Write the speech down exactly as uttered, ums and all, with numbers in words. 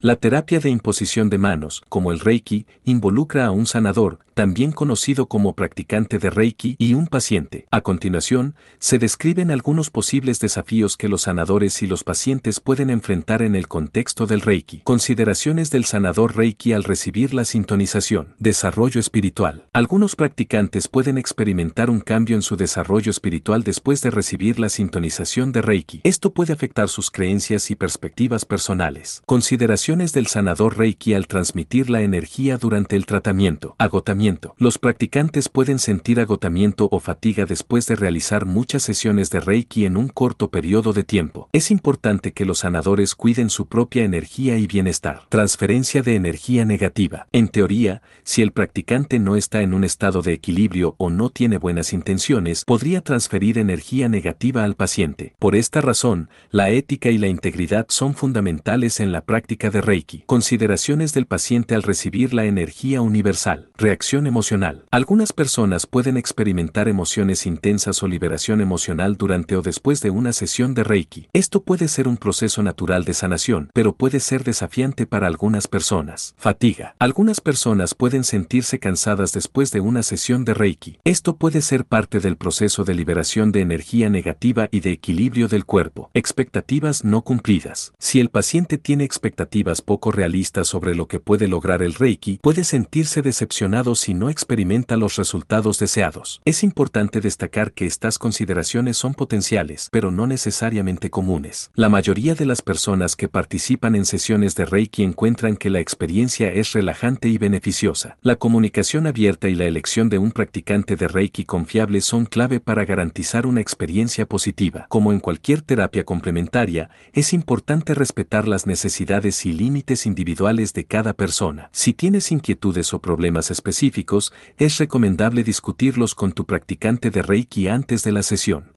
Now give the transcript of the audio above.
La terapia de imposición de manos, como el Reiki, involucra a un sanador, también conocido como practicante de Reiki, y un paciente. A continuación, se describen algunos posibles desafíos que los sanadores y los pacientes pueden enfrentar en el contexto del Reiki. Consideraciones del sanador Reiki al recibir la sintonización. Desarrollo espiritual. Algunos practicantes pueden experimentar un cambio en su desarrollo espiritual después de recibir la sintonización de Reiki. Esto puede afectar sus creencias y perspectivas personales. Consideraciones del sanador Reiki al transmitir la energía durante el tratamiento. Agotamiento. Los practicantes pueden sentir agotamiento o fatiga después de realizar muchas sesiones de Reiki en un corto periodo de tiempo. Es importante que los sanadores cuiden su propia energía y bienestar. Transferencia de energía negativa. En teoría, si el practicante no está en un estado de equilibrio o no tiene buenas intenciones, podría transferir energía negativa al paciente. Por esta razón, la ética y la integridad son fundamentales en la práctica de Reiki. Consideraciones del paciente al recibir la energía universal. Reacción emocional. Algunas personas pueden experimentar emociones intensas o liberación emocional durante o después de una sesión de Reiki. Esto puede ser un proceso natural de sanación, pero puede ser desafiante para algunas personas. Fatiga. Algunas personas pueden sentirse cansadas después de una sesión de Reiki. Esto puede ser parte del proceso de liberación de energía negativa y de equilibrio del cuerpo. Expectativas no cumplidas. Si el paciente tiene expectativas poco realistas sobre lo que puede lograr el Reiki, puede sentirse decepcionado si no experimenta los resultados deseados. Es importante destacar que estas consideraciones son potenciales, pero no necesariamente comunes. La mayoría de las personas que participan en sesiones de Reiki encuentran que la experiencia es relajante y beneficiosa. La comunicación abierta y la elección de un practicante de Reiki confiable son clave para garantizar una experiencia positiva. Como en cualquier terapia complementaria, es importante respetar las necesidades y límites individuales de cada persona. Si tienes inquietudes o problemas específicos, es recomendable discutirlos con tu practicante de Reiki antes de la sesión.